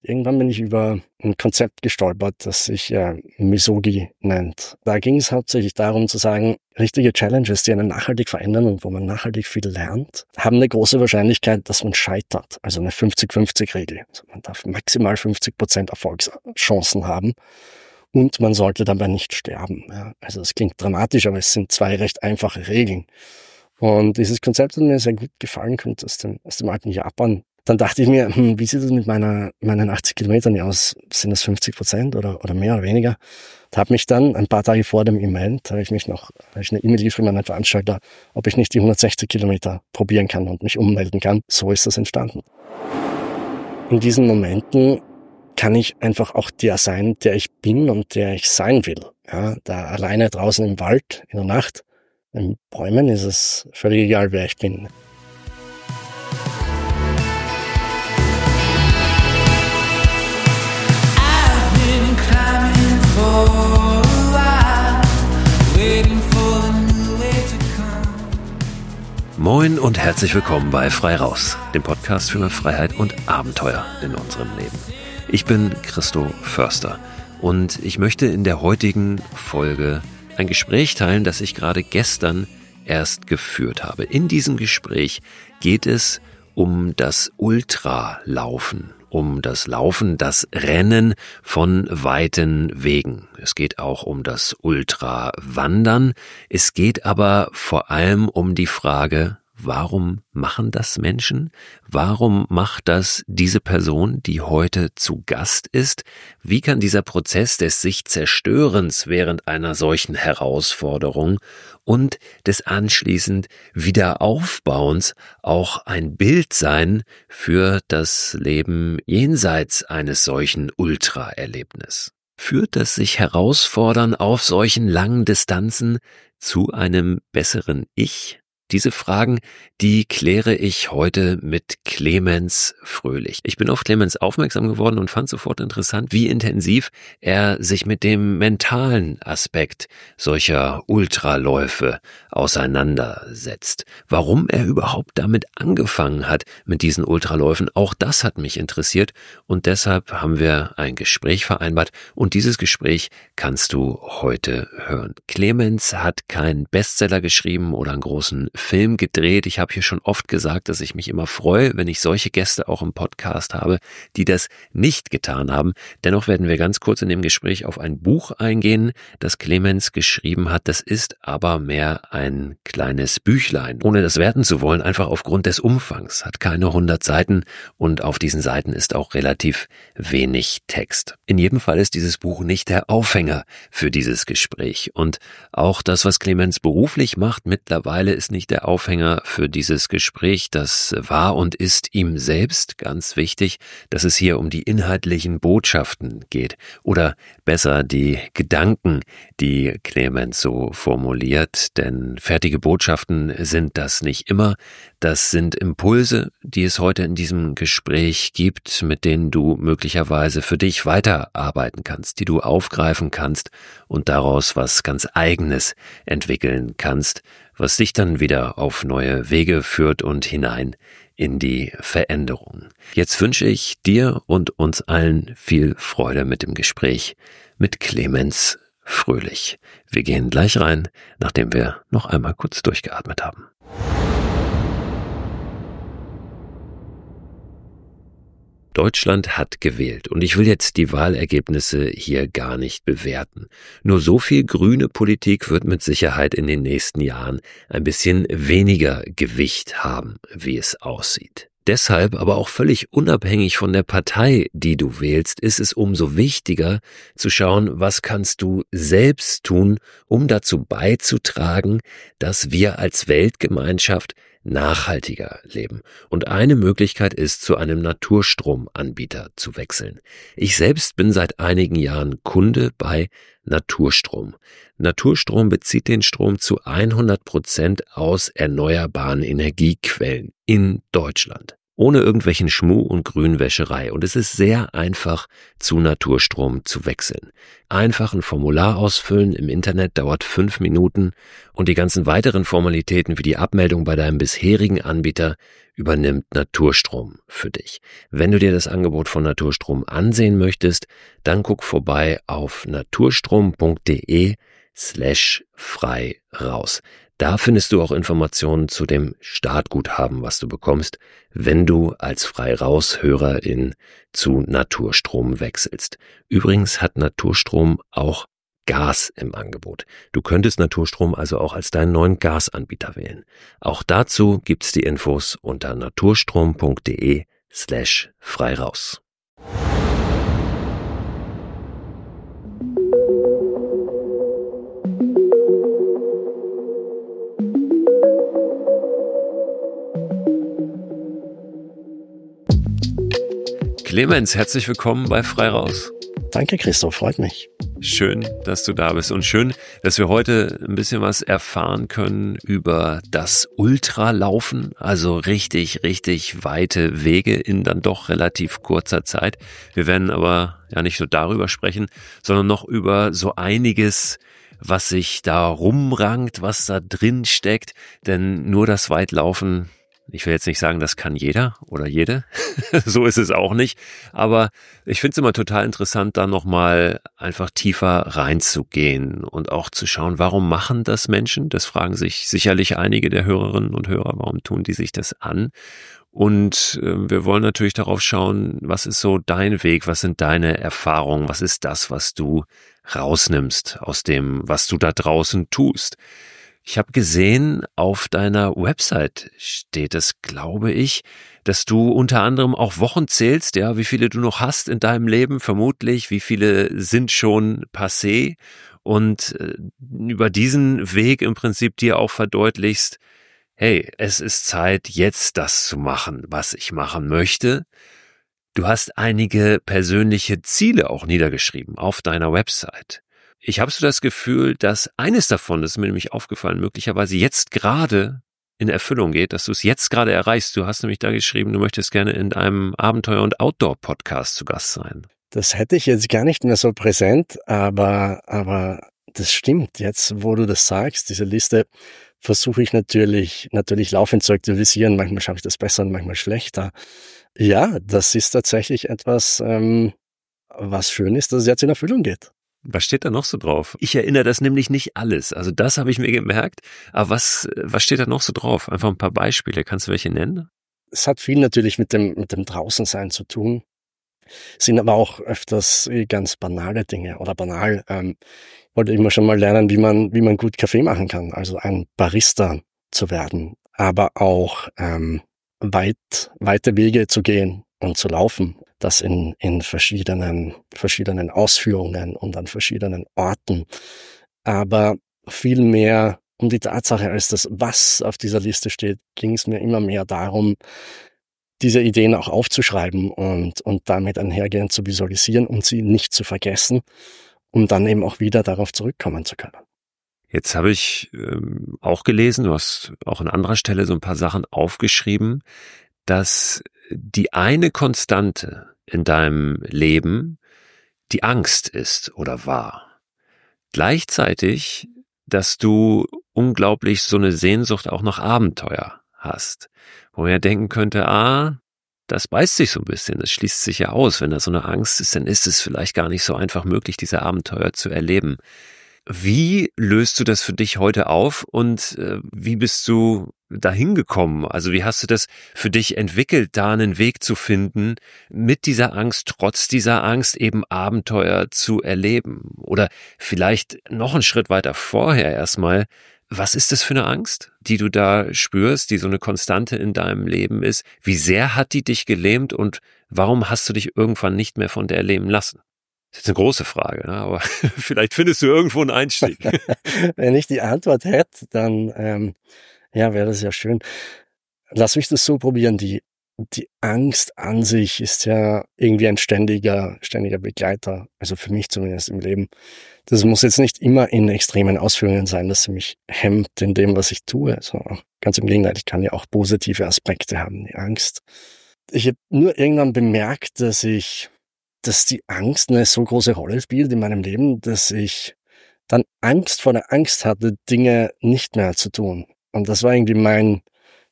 Irgendwann bin ich über ein Konzept gestolpert, das sich Misogi nennt. Da ging es hauptsächlich darum zu sagen, richtige Challenges, die einen nachhaltig verändern und wo man nachhaltig viel lernt, haben eine große Wahrscheinlichkeit, dass man scheitert. Also eine 50-50-Regel. Also man darf maximal 50% Erfolgschancen haben und man sollte dabei nicht sterben. Ja, also es klingt dramatisch, aber es sind 2 recht einfache Regeln. Und dieses Konzept hat mir sehr gut gefallen, kommt aus dem alten Japan. Dann dachte ich mir, wie sieht es mit meinen 80 Kilometern aus? Sind das 50% oder mehr oder weniger? Da habe mich dann ein paar Tage vor dem Event, habe ich eine E-Mail geschrieben an den Veranstalter, ob ich nicht die 160 Kilometer probieren kann und mich ummelden kann. So ist das entstanden. In diesen Momenten kann ich einfach auch der sein, der ich bin und der ich sein will. Ja, da alleine draußen im Wald, in der Nacht, in Bäumen ist es völlig egal, wer ich bin. Moin und herzlich willkommen bei Frei Raus, dem Podcast für mehr Freiheit und Abenteuer in unserem Leben. Ich bin Christo Förster und ich möchte in der heutigen Folge ein Gespräch teilen, das ich gerade gestern erst geführt habe. In diesem Gespräch geht es um das Ultralaufen, um das Laufen, das Rennen von weiten Wegen. Es geht auch um das Ultrawandern. Es geht aber vor allem um die Frage, warum machen das Menschen? Warum macht das diese Person, die heute zu Gast ist? Wie kann dieser Prozess des Sich-Zerstörens während einer solchen Herausforderung und des anschließend Wiederaufbauens auch ein Bild sein für das Leben jenseits eines solchen Ultraerlebnisses? Führt das sich Herausfordern auf solchen langen Distanzen zu einem besseren Ich? Diese Fragen, die kläre ich heute mit Clemens Fröhlich. Ich bin auf Clemens aufmerksam geworden und fand sofort interessant, wie intensiv er sich mit dem mentalen Aspekt solcher Ultraläufe auseinandersetzt. Warum er überhaupt damit angefangen hat, mit diesen Ultraläufen, auch das hat mich interessiert und deshalb haben wir ein Gespräch vereinbart und dieses Gespräch kannst du heute hören. Clemens hat keinen Bestseller geschrieben oder einen großen Film gedreht. Ich habe hier schon oft gesagt, dass ich mich immer freue, wenn ich solche Gäste auch im Podcast habe, die das nicht getan haben. Dennoch werden wir ganz kurz in dem Gespräch auf ein Buch eingehen, das Clemens geschrieben hat. Das ist aber mehr ein kleines Büchlein. Ohne das werten zu wollen, einfach aufgrund des Umfangs. Hat keine 100 Seiten und auf diesen Seiten ist auch relativ wenig Text. In jedem Fall ist dieses Buch nicht der Aufhänger für dieses Gespräch. Und auch das, was Clemens beruflich macht, mittlerweile ist nicht der Aufhänger für dieses Gespräch. Das war und ist ihm selbst ganz wichtig, dass es hier um die inhaltlichen Botschaften geht oder besser die Gedanken, die Clemens so formuliert, denn fertige Botschaften sind das nicht immer. Das sind Impulse, die es heute in diesem Gespräch gibt, mit denen du möglicherweise für dich weiterarbeiten kannst, die du aufgreifen kannst und daraus was ganz Eigenes entwickeln kannst, was dich dann wieder auf neue Wege führt und hinein in die Veränderung. Jetzt wünsche ich dir und uns allen viel Freude mit dem Gespräch mit Clemens Fröhlich. Wir gehen gleich rein, nachdem wir noch einmal kurz durchgeatmet haben. Deutschland hat gewählt und ich will jetzt die Wahlergebnisse hier gar nicht bewerten. Nur so viel grüne Politik wird mit Sicherheit in den nächsten Jahren ein bisschen weniger Gewicht haben, wie es aussieht. Deshalb, aber auch völlig unabhängig von der Partei, die du wählst, ist es umso wichtiger zu schauen, was kannst du selbst tun, um dazu beizutragen, dass wir als Weltgemeinschaft nachhaltiger leben. Und eine Möglichkeit ist, zu einem Naturstromanbieter zu wechseln. Ich selbst bin seit einigen Jahren Kunde bei Naturstrom. Naturstrom bezieht den Strom zu 100% aus erneuerbaren Energiequellen in Deutschland. Ohne irgendwelchen Schmuh und Grünwäscherei. Und es ist sehr einfach, zu Naturstrom zu wechseln. Einfach ein Formular ausfüllen im Internet dauert 5 Minuten und die ganzen weiteren Formalitäten wie die Abmeldung bei deinem bisherigen Anbieter übernimmt Naturstrom für dich. Wenn du dir das Angebot von Naturstrom ansehen möchtest, dann guck vorbei auf naturstrom.de/frei raus. Da findest du auch Informationen zu dem Startguthaben, was du bekommst, wenn du als Frei-Raus-Hörerin zu Naturstrom wechselst. Übrigens hat Naturstrom auch Gas im Angebot. Du könntest Naturstrom also auch als deinen neuen Gasanbieter wählen. Auch dazu gibt's die Infos unter naturstrom.de/frei raus. Clemens, herzlich willkommen bei Frei raus. Danke, Christoph, freut mich. Schön, dass du da bist und schön, dass wir heute ein bisschen was erfahren können über das Ultralaufen, also richtig weite Wege in dann doch relativ kurzer Zeit. Wir werden aber ja nicht nur darüber sprechen, sondern noch über so einiges, was sich da rumrankt, was da drin steckt, denn nur das Weitlaufen, ich will jetzt nicht sagen, das kann jeder oder jede, so ist es auch nicht, aber ich finde es immer total interessant, da nochmal einfach tiefer reinzugehen und auch zu schauen, warum machen das Menschen? Das fragen sich sicherlich einige der Hörerinnen und Hörer, warum tun die sich das an? Und wir wollen natürlich darauf schauen, was ist so dein Weg, was sind deine Erfahrungen, was ist das, was du rausnimmst aus dem, was du da draußen tust? Ich habe gesehen, auf deiner Website steht es, glaube ich, dass du unter anderem auch Wochen zählst, ja, wie viele du noch hast in deinem Leben, vermutlich, wie viele sind schon passé und über diesen Weg im Prinzip dir auch verdeutlichst, hey, es ist Zeit, jetzt das zu machen, was ich machen möchte. Du hast einige persönliche Ziele auch niedergeschrieben auf deiner Website. Ich habe so das Gefühl, dass eines davon, das ist mir nämlich aufgefallen, möglicherweise jetzt gerade in Erfüllung geht, dass du es jetzt gerade erreichst. Du hast nämlich da geschrieben, du möchtest gerne in einem Abenteuer- und Outdoor-Podcast zu Gast sein. Das hätte ich jetzt gar nicht mehr so präsent, aber das stimmt. Jetzt, wo du das sagst, diese Liste versuche ich natürlich laufend zu aktualisieren. Manchmal schaffe ich das besser und manchmal schlechter. Ja, das ist tatsächlich etwas, was schön ist, dass es jetzt in Erfüllung geht. Was steht da noch so drauf? Ich erinnere das nämlich nicht alles. Also das habe ich mir gemerkt. Aber was steht da noch so drauf? Einfach ein paar Beispiele. Kannst du welche nennen? Es hat viel natürlich mit dem Draußensein zu tun. Sind aber auch öfters ganz banale Dinge oder banal. Ich wollte immer schon mal lernen, wie man gut Kaffee machen kann. Also ein Barista zu werden. Aber auch weite Wege zu gehen und zu laufen. Das in verschiedenen Ausführungen und an verschiedenen Orten. Aber viel mehr um die Tatsache als das, was auf dieser Liste steht, ging es mir immer mehr darum, diese Ideen auch aufzuschreiben und damit einhergehend zu visualisieren und sie nicht zu vergessen, um dann eben auch wieder darauf zurückkommen zu können. Jetzt habe ich auch gelesen, du hast auch an anderer Stelle so ein paar Sachen aufgeschrieben, dass die eine Konstante in deinem Leben die Angst ist oder war. Gleichzeitig, dass du unglaublich so eine Sehnsucht auch nach Abenteuer hast, wo man ja denken könnte, das beißt sich so ein bisschen, das schließt sich ja aus. Wenn da so eine Angst ist, dann ist es vielleicht gar nicht so einfach möglich, diese Abenteuer zu erleben. Wie löst du das für dich heute auf und wie bist du dahin gekommen? Also wie hast du das für dich entwickelt, da einen Weg zu finden, mit dieser Angst, trotz dieser Angst eben Abenteuer zu erleben? Oder vielleicht noch einen Schritt weiter vorher erstmal, was ist das für eine Angst, die du da spürst, die so eine Konstante in deinem Leben ist? Wie sehr hat die dich gelähmt und warum hast du dich irgendwann nicht mehr von der lähmen lassen? Das ist eine große Frage, ne? Aber vielleicht findest du irgendwo einen Einstieg. Wenn ich die Antwort hätte, dann wäre das ja schön. Lass mich das so probieren. Die Angst an sich ist ja irgendwie ein ständiger Begleiter, also für mich zumindest im Leben. Das muss jetzt nicht immer in extremen Ausführungen sein, dass sie mich hemmt in dem, was ich tue. Also ganz im Gegenteil, ich kann ja auch positive Aspekte haben, die Angst. Ich habe nur irgendwann bemerkt, dass die Angst eine so große Rolle spielt in meinem Leben, dass ich dann Angst vor der Angst hatte, Dinge nicht mehr zu tun. Und das war irgendwie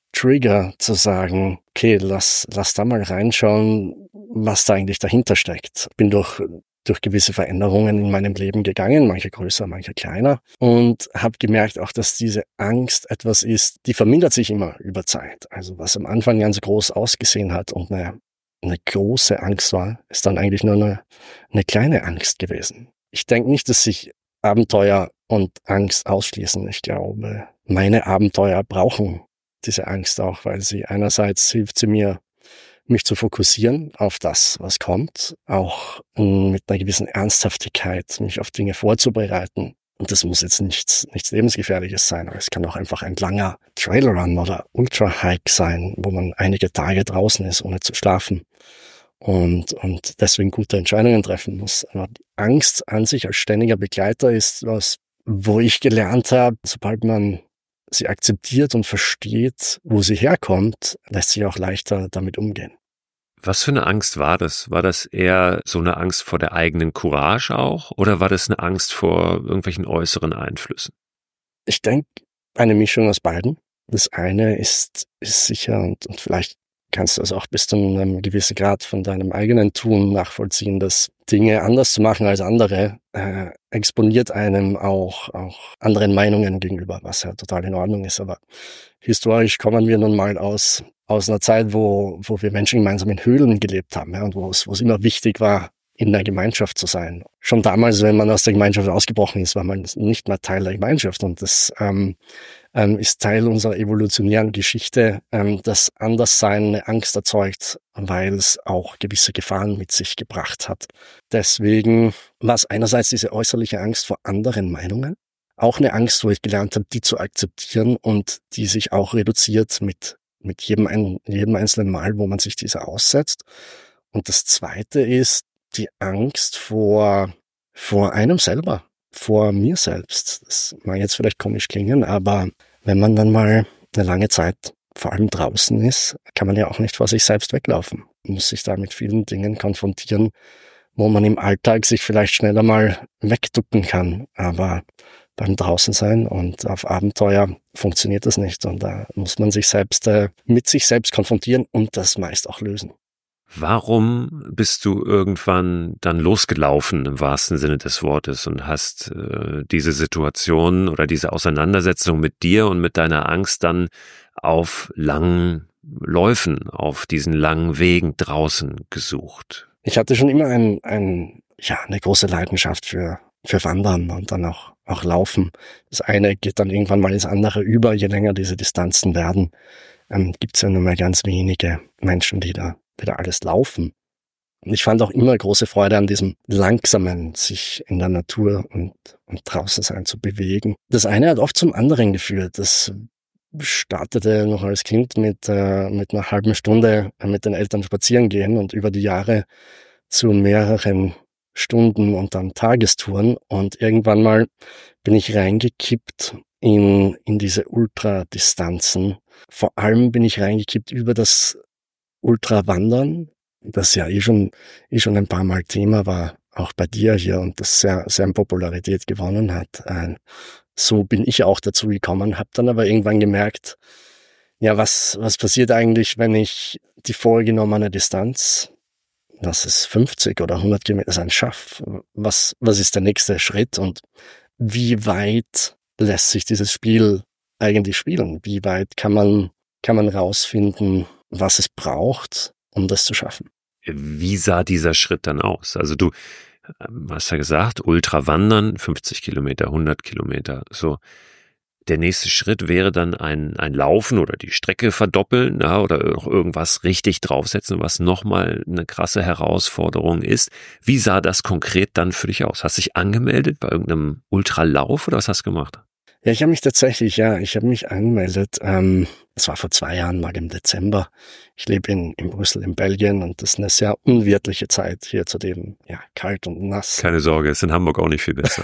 Trigger zu sagen, okay, lass da mal reinschauen, was da eigentlich dahinter steckt. Bin durch gewisse Veränderungen in meinem Leben gegangen, manche größer, manche kleiner, und habe gemerkt auch, dass diese Angst etwas ist, die vermindert sich immer über Zeit. Also was am Anfang ganz groß ausgesehen hat und eine große Angst war, ist dann eigentlich nur eine kleine Angst gewesen. Ich denke nicht, dass sich Abenteuer und Angst ausschließen. Ich glaube, meine Abenteuer brauchen diese Angst auch, weil sie einerseits hilft sie mir, mich zu fokussieren auf das, was kommt, auch mit einer gewissen Ernsthaftigkeit, mich auf Dinge vorzubereiten. Und das muss jetzt nichts Lebensgefährliches sein, aber es kann auch einfach ein langer Trailrun oder Ultra-Hike sein, wo man einige Tage draußen ist, ohne zu schlafen und deswegen gute Entscheidungen treffen muss. Aber die Angst an sich als ständiger Begleiter ist was, wo ich gelernt habe, sobald man sie akzeptiert und versteht, wo sie herkommt, lässt sich auch leichter damit umgehen. Was für eine Angst war das? War das eher so eine Angst vor der eigenen Courage auch? Oder war das eine Angst vor irgendwelchen äußeren Einflüssen? Ich denke, eine Mischung aus beiden. Das eine ist sicher, und vielleicht kannst du es auch bis zu einem gewissen Grad von deinem eigenen Tun nachvollziehen, dass Dinge anders zu machen als andere exponiert einem auch anderen Meinungen gegenüber, was ja total in Ordnung ist. Aber historisch kommen wir nun mal aus einer Zeit, wo wir Menschen gemeinsam in Höhlen gelebt haben, ja, und wo es immer wichtig war, in der Gemeinschaft zu sein. Schon damals, wenn man aus der Gemeinschaft ausgebrochen ist, war man nicht mehr Teil der Gemeinschaft. Und das ist Teil unserer evolutionären Geschichte, dass Anderssein eine Angst erzeugt, weil es auch gewisse Gefahren mit sich gebracht hat. Deswegen war es einerseits diese äußerliche Angst vor anderen Meinungen, auch eine Angst, wo ich gelernt habe, die zu akzeptieren und die sich auch reduziert mit jedem einzelnen Mal, wo man sich dieser aussetzt. Und das Zweite ist die Angst vor einem selber, vor mir selbst. Das mag jetzt vielleicht komisch klingen, aber wenn man dann mal eine lange Zeit vor allem draußen ist, kann man ja auch nicht vor sich selbst weglaufen. Man muss sich da mit vielen Dingen konfrontieren, wo man im Alltag sich vielleicht schneller mal wegducken kann. Aber beim Draußensein und auf Abenteuer funktioniert das nicht. Und da muss man sich selbst mit sich selbst konfrontieren und das meist auch lösen. Warum bist du irgendwann dann losgelaufen im wahrsten Sinne des Wortes und hast diese Situation oder diese Auseinandersetzung mit dir und mit deiner Angst dann auf langen Läufen, auf diesen langen Wegen draußen gesucht? Ich hatte schon immer eine große Leidenschaft für Wandern und dann auch Laufen. Das eine geht dann irgendwann mal ins andere über, je länger diese Distanzen werden. Gibt es ja nur mehr ganz wenige Menschen, die da alles laufen. Und ich fand auch immer große Freude an diesem langsamen, sich in der Natur und draußen sein zu bewegen. Das eine hat oft zum anderen geführt. Das startete noch als Kind mit einer halben Stunde mit den Eltern spazieren gehen und über die Jahre zu mehreren Stunden und dann Tagestouren. Und irgendwann mal bin ich reingekippt in diese Ultradistanzen. Vor allem bin ich reingekippt über das Ultrawandern, das ja schon ein paar Mal Thema war, auch bei dir hier, und das sehr, sehr an Popularität gewonnen hat. So bin ich auch dazu gekommen, habe dann aber irgendwann gemerkt, ja, was passiert eigentlich, wenn ich die vorgenommene Distanz, das ist 50 oder 100 Kilometer sein, schaffe? Was ist der nächste Schritt und wie weit lässt sich dieses Spiel eigentlich spielen? Wie weit kann man rausfinden, was es braucht, um das zu schaffen? Wie sah dieser Schritt dann aus? Also du hast ja gesagt, Ultrawandern, 50 Kilometer, 100 Kilometer, so. Der nächste Schritt wäre dann ein Laufen oder die Strecke verdoppeln, ja, oder noch irgendwas richtig draufsetzen, was nochmal eine krasse Herausforderung ist. Wie sah das konkret dann für dich aus? Hast du dich angemeldet bei irgendeinem Ultralauf oder was hast du gemacht? Ja, ich habe mich angemeldet. Das war vor 2 Jahren, mal im Dezember. Ich lebe in Brüssel in Belgien und das ist eine sehr unwirtliche Zeit hier, zudem ja kalt und nass. Keine Sorge, ist in Hamburg auch nicht viel besser.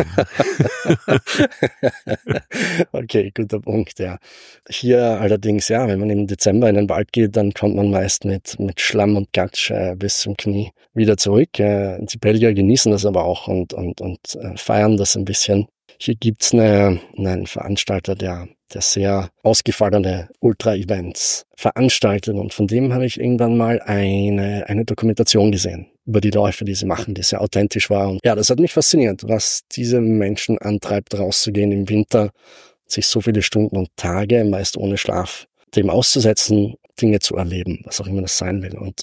Okay, guter Punkt, ja. Hier allerdings, ja, wenn man im Dezember in den Wald geht, dann kommt man meist mit Schlamm und Gatsch bis zum Knie wieder zurück. Die Belgier genießen das aber auch und feiern das ein bisschen. Hier gibt's einen Veranstalter, der sehr ausgefallene Ultra-Events veranstaltet, und von dem habe ich irgendwann mal eine Dokumentation gesehen über die Läufe, die sie machen, die sehr authentisch war. Und ja, das hat mich fasziniert, was diese Menschen antreibt, rauszugehen im Winter, sich so viele Stunden und Tage, meist ohne Schlaf, dem auszusetzen, Dinge zu erleben, was auch immer das sein will. Und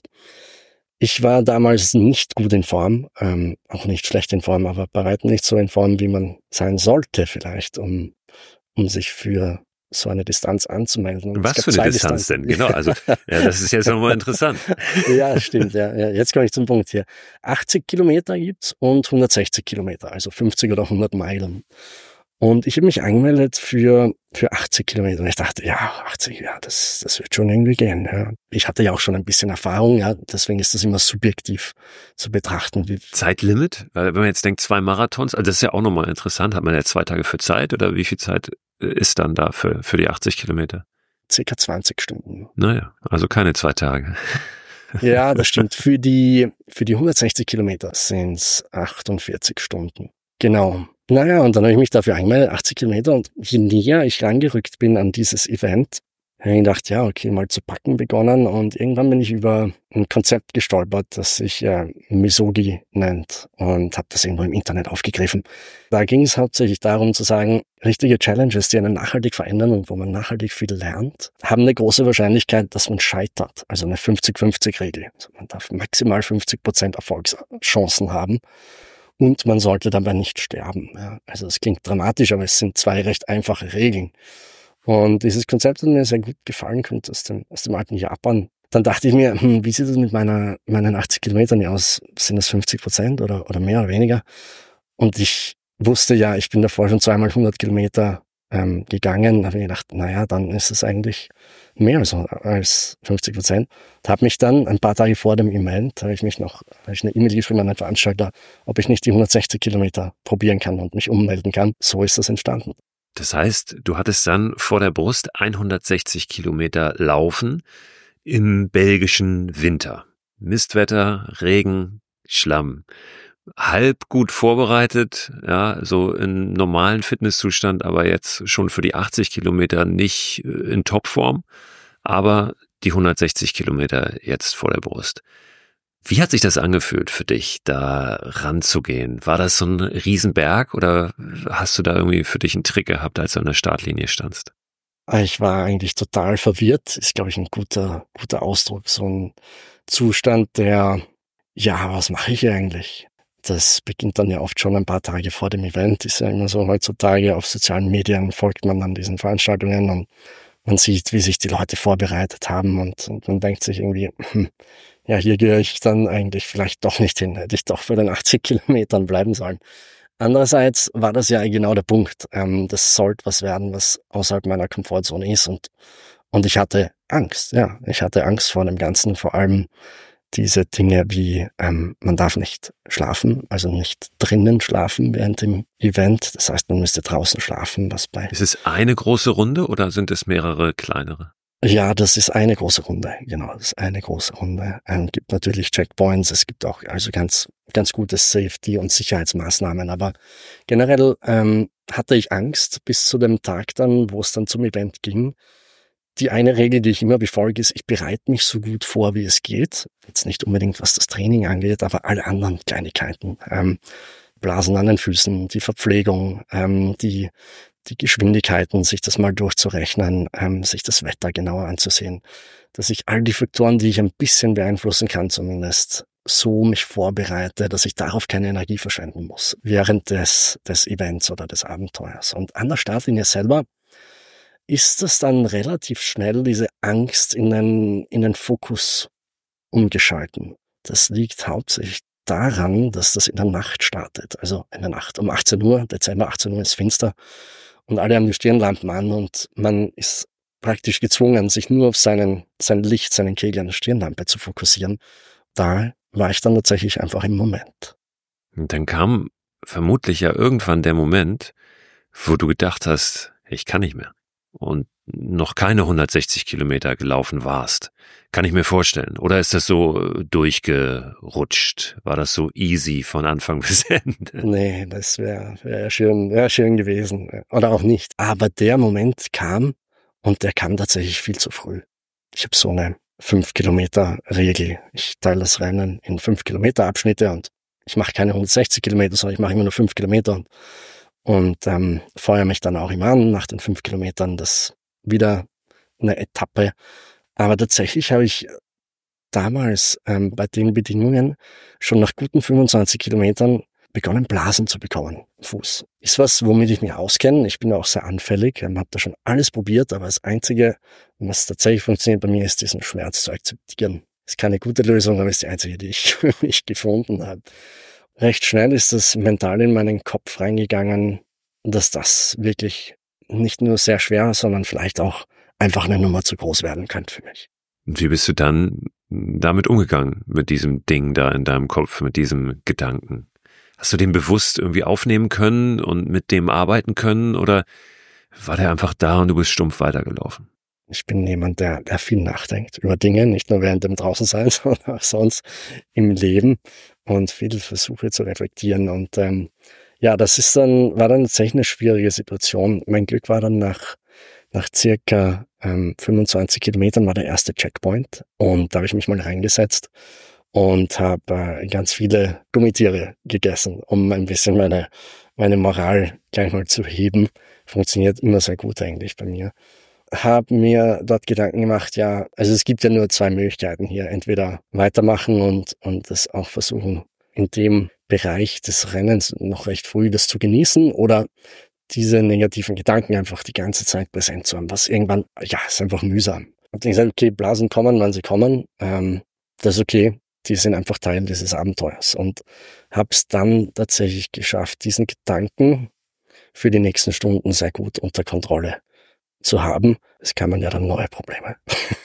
ich war damals nicht gut in Form, auch nicht schlecht in Form, aber bei weitem nicht so in Form, wie man sein sollte vielleicht, um sich für so eine Distanz anzumelden. Und Was für eine Distanz denn? Genau, also ja, das ist jetzt nochmal interessant. Ja, stimmt. Ja. Jetzt komme ich zum Punkt hier. 80 Kilometer gibt's und 160 Kilometer, also 50 oder 100 Meilen. Und ich habe mich angemeldet für 80 Kilometer. Und ich dachte, ja, 80, ja, das wird schon irgendwie gehen. Ja. Ich hatte ja auch schon ein bisschen Erfahrung, ja, deswegen ist das immer subjektiv zu betrachten. Zeitlimit? Weil wenn man jetzt denkt, 2 Marathons, also das ist ja auch nochmal interessant. Hat man ja 2 Tage für Zeit oder wie viel Zeit ist dann da für die 80 Kilometer? Circa 20 Stunden. Naja, also keine 2 Tage. Ja, das stimmt. Für die 160 Kilometer sind's 48 Stunden. Genau. Naja, und dann habe ich mich dafür angemeldet, 80 Kilometer, und je näher ich rangerückt bin an dieses Event, habe ich gedacht, ja, okay, mal zu packen begonnen, und irgendwann bin ich über ein Konzept gestolpert, das sich Misogi nennt, und habe das irgendwo im Internet aufgegriffen. Da ging es hauptsächlich darum zu sagen, richtige Challenges, die einen nachhaltig verändern und wo man nachhaltig viel lernt, haben eine große Wahrscheinlichkeit, dass man scheitert. Also eine 50-50-Regel. Also man darf maximal 50% Erfolgschancen haben. Und man sollte dabei nicht sterben. Ja. Also es klingt dramatisch, aber es sind 2 recht einfache Regeln. Und dieses Konzept hat mir sehr gut gefallen, kommt aus dem alten Japan. Dann dachte ich mir, wie sieht es mit meinen 80 Kilometern aus? Sind das 50% oder mehr oder weniger? Und ich wusste ja, ich bin davor schon 2-mal 100 Kilometer gegangen. Da habe ich gedacht, naja, dann ist es eigentlich mehr als 50%. Habe mich dann ein paar Tage vor dem Event, habe ich eine E-Mail geschrieben an den Veranstalter, ob ich nicht die 160 Kilometer probieren kann und mich ummelden kann. So ist das entstanden. Das heißt, du hattest dann vor der Brust 160 Kilometer laufen im belgischen Winter. Mistwetter, Regen, Schlamm. Halb gut vorbereitet, ja, so im normalen Fitnesszustand, aber jetzt schon für die 80 Kilometer nicht in Topform, aber die 160 Kilometer jetzt vor der Brust. Wie hat sich das angefühlt für dich, da ranzugehen? War das so ein Riesenberg oder hast du da irgendwie für dich einen Trick gehabt, als du an der Startlinie standst? Ich war eigentlich total verwirrt, ist, glaube ich, ein guter Ausdruck. So ein Zustand, der, ja, was mache ich hier eigentlich? Das beginnt dann ja oft schon ein paar Tage vor dem Event. Ist ja immer so, heutzutage auf sozialen Medien folgt man dann diesen Veranstaltungen und man sieht, wie sich die Leute vorbereitet haben, und man denkt sich irgendwie, ja, hier gehöre ich dann eigentlich vielleicht doch nicht hin. Hätte ich doch für den 80 Kilometern bleiben sollen. Andererseits war das ja genau der Punkt. Das sollte was werden, was außerhalb meiner Komfortzone ist, und ich hatte Angst. Ja, ich hatte Angst vor dem Ganzen, vor allem diese Dinge wie, man darf nicht schlafen, also nicht drinnen schlafen während dem Event. Das heißt, man müsste draußen schlafen, Ist es eine große Runde oder sind es mehrere kleinere? Ja, das ist eine große Runde, genau, das ist eine große Runde. Gibt natürlich Checkpoints, es gibt auch also ganz gutes Safety- und Sicherheitsmaßnahmen, aber generell hatte ich Angst bis zu dem Tag dann, wo es dann zum Event ging. Die eine Regel, die ich immer befolge, ist, ich bereite mich so gut vor, wie es geht. Jetzt nicht unbedingt, was das Training angeht, aber alle anderen Kleinigkeiten. Blasen an den Füßen, die Verpflegung, die Geschwindigkeiten, sich das mal durchzurechnen, sich das Wetter genauer anzusehen. Dass ich all die Faktoren, die ich ein bisschen beeinflussen kann, zumindest so mich vorbereite, dass ich darauf keine Energie verschwenden muss während des Events oder des Abenteuers. Und an der Startlinie selber ist das dann relativ schnell diese Angst in den Fokus umgeschalten. Das liegt hauptsächlich daran, dass das in der Nacht startet. Also in der Nacht um 18 Uhr, Dezember 18 Uhr ist finster und alle haben die Stirnlampen an und man ist praktisch gezwungen, sich nur auf sein Licht, seinen Kegel an der Stirnlampe zu fokussieren. Da war ich dann tatsächlich einfach im Moment. Und dann kam vermutlich ja irgendwann der Moment, wo du gedacht hast, ich kann nicht mehr. Und noch keine 160 Kilometer gelaufen warst. Kann ich mir vorstellen. Oder ist das so durchgerutscht? War das so easy von Anfang bis Ende? Nee, das wär schön gewesen. Oder auch nicht. Aber der Moment kam und der kam tatsächlich viel zu früh. Ich habe so eine 5-Kilometer-Regel. Ich teile das Rennen in 5-Kilometer-Abschnitte und ich mache keine 160 Kilometer, sondern ich mache immer nur 5 Kilometer und feuere mich dann auch immer an nach den 5 Kilometern. Das wieder eine Etappe. Aber tatsächlich habe ich damals bei den Bedingungen schon nach guten 25 Kilometern begonnen, Blasen zu bekommen am Fuß. Ist was, womit ich mich auskenne. Ich bin auch sehr anfällig, habe da schon alles probiert, aber das Einzige, was tatsächlich funktioniert bei mir, ist diesen Schmerz zu akzeptieren. Ist keine gute Lösung, aber ist die einzige, die ich für mich gefunden habe. Recht schnell ist das mental in meinen Kopf reingegangen, dass das wirklich nicht nur sehr schwer, sondern vielleicht auch einfach eine Nummer zu groß werden könnte für mich. Und wie bist du dann damit umgegangen, mit diesem Ding da in deinem Kopf, mit diesem Gedanken? Hast du den bewusst irgendwie aufnehmen können und mit dem arbeiten können oder war der einfach da und du bist stumpf weitergelaufen? Ich bin jemand, der viel nachdenkt über Dinge, nicht nur während dem Draußensein, sondern auch sonst im Leben und viel versuche zu reflektieren. Und das war dann tatsächlich eine schwierige Situation. Mein Glück war dann nach circa 25 Kilometern war der erste Checkpoint und da habe ich mich mal reingesetzt und habe ganz viele Gummitiere gegessen, um ein bisschen meine Moral gleich mal zu heben. Funktioniert immer sehr gut eigentlich bei mir. Habe mir dort Gedanken gemacht, ja, also es gibt ja nur 2 Möglichkeiten hier. Entweder weitermachen und das auch versuchen, in dem Bereich des Rennens noch recht früh das zu genießen oder diese negativen Gedanken einfach die ganze Zeit präsent zu haben, was irgendwann, ist einfach mühsam. Und ich sage, okay, Blasen kommen, wann sie kommen, das ist okay, die sind einfach Teil dieses Abenteuers und habe es dann tatsächlich geschafft, diesen Gedanken für die nächsten Stunden sehr gut unter Kontrolle zu haben. Es kamen ja dann neue Probleme.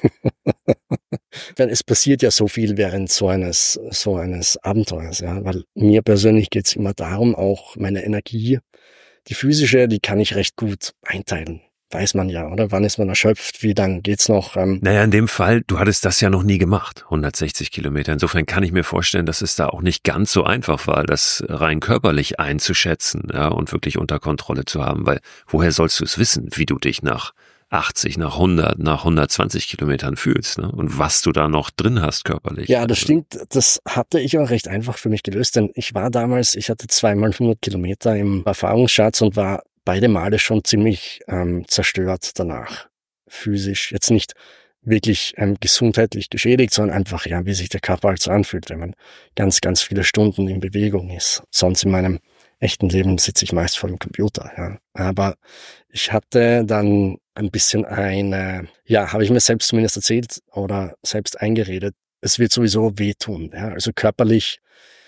Denn es passiert ja so viel während so eines Abenteuers, ja, weil mir persönlich geht's immer darum, auch meine Energie, die physische, die kann ich recht gut einteilen. Weiß man ja, oder? Wann ist man erschöpft? Wie dann geht's noch? Naja, in dem Fall, du hattest das ja noch nie gemacht, 160 Kilometer. Insofern kann ich mir vorstellen, dass es da auch nicht ganz so einfach war, das rein körperlich einzuschätzen, ja, und wirklich unter Kontrolle zu haben, weil woher sollst du es wissen, wie du dich nach 80, nach 100, nach 120 Kilometern fühlst, ne? Und was du da noch drin hast körperlich. Ja, das stimmt. Das hatte ich auch recht einfach für mich gelöst, denn ich hatte 2-mal 100 Kilometer im Erfahrungsschatz und war beide Male schon ziemlich zerstört danach. Physisch. Jetzt nicht wirklich gesundheitlich geschädigt, sondern einfach, ja, wie sich der Körper halt so anfühlt, wenn man ganz, ganz viele Stunden in Bewegung ist. Sonst in meinem echten Leben sitze ich meist vor dem Computer, ja. Aber ich hatte dann ein bisschen habe ich mir selbst zumindest erzählt oder selbst eingeredet, es wird sowieso wehtun, ja. Also körperlich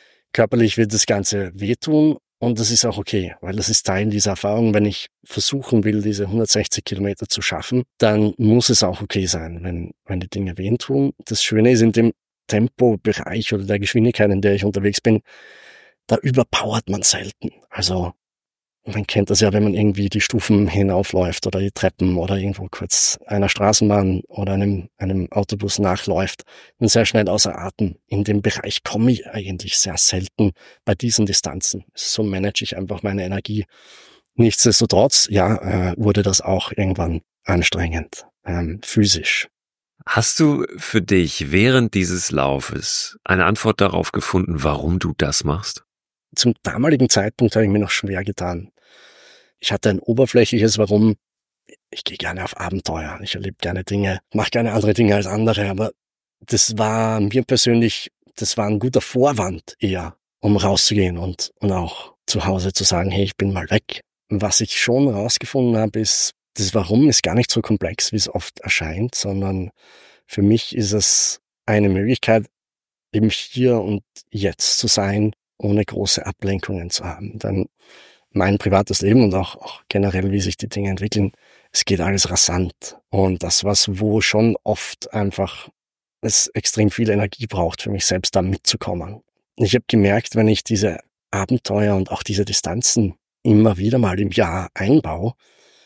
wird das Ganze wehtun und das ist auch okay, weil das ist Teil dieser Erfahrung. Wenn ich versuchen will, diese 160 Kilometer zu schaffen, dann muss es auch okay sein, wenn die Dinge wehtun. Das Schöne ist, in dem Tempobereich oder der Geschwindigkeit, in der ich unterwegs bin, da überpowert man selten. Also man kennt das ja, wenn man irgendwie die Stufen hinaufläuft oder die Treppen oder irgendwo kurz einer Straßenbahn oder einem Autobus nachläuft und sehr schnell außer Atem. In dem Bereich komme ich eigentlich sehr selten bei diesen Distanzen. So manage ich einfach meine Energie. Nichtsdestotrotz, wurde das auch irgendwann anstrengend, physisch. Hast du für dich während dieses Laufes eine Antwort darauf gefunden, warum du das machst? Zum damaligen Zeitpunkt habe ich mir noch schwer getan. Ich hatte ein oberflächliches Warum. Ich gehe gerne auf Abenteuer. Ich erlebe gerne Dinge, mache gerne andere Dinge als andere. Aber das war mir persönlich, das war ein guter Vorwand eher, um rauszugehen und auch zu Hause zu sagen, hey, ich bin mal weg. Was ich schon rausgefunden habe, ist, das Warum ist gar nicht so komplex, wie es oft erscheint, sondern für mich ist es eine Möglichkeit, eben hier und jetzt zu sein, ohne große Ablenkungen zu haben. Denn mein privates Leben und auch generell, wie sich die Dinge entwickeln, es geht alles rasant. Und das, wo schon oft einfach es extrem viel Energie braucht, für mich selbst da mitzukommen. Ich habe gemerkt, wenn ich diese Abenteuer und auch diese Distanzen immer wieder mal im Jahr einbaue,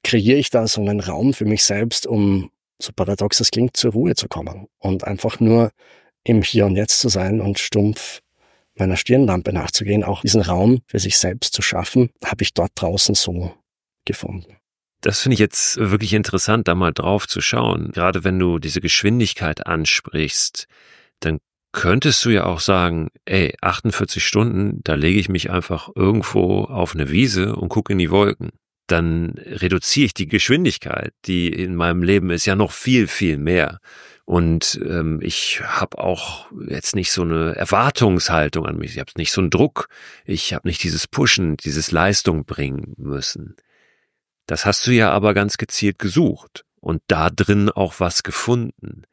kreiere ich da so einen Raum für mich selbst, um, so paradox das klingt, zur Ruhe zu kommen und einfach nur im Hier und Jetzt zu sein und stumpf meiner Stirnlampe nachzugehen. Auch diesen Raum für sich selbst zu schaffen, habe ich dort draußen so gefunden. Das finde ich jetzt wirklich interessant, da mal drauf zu schauen. Gerade wenn du diese Geschwindigkeit ansprichst, dann könntest du ja auch sagen, 48 Stunden, da lege ich mich einfach irgendwo auf eine Wiese und gucke in die Wolken. Dann reduziere ich die Geschwindigkeit, die in meinem Leben ist, ja noch viel, viel mehr. Und ich habe auch jetzt nicht so eine Erwartungshaltung an mich. Ich habe nicht so einen Druck. Ich habe nicht dieses Pushen, dieses Leistung bringen müssen. Das hast du ja aber ganz gezielt gesucht und da drin auch was gefunden.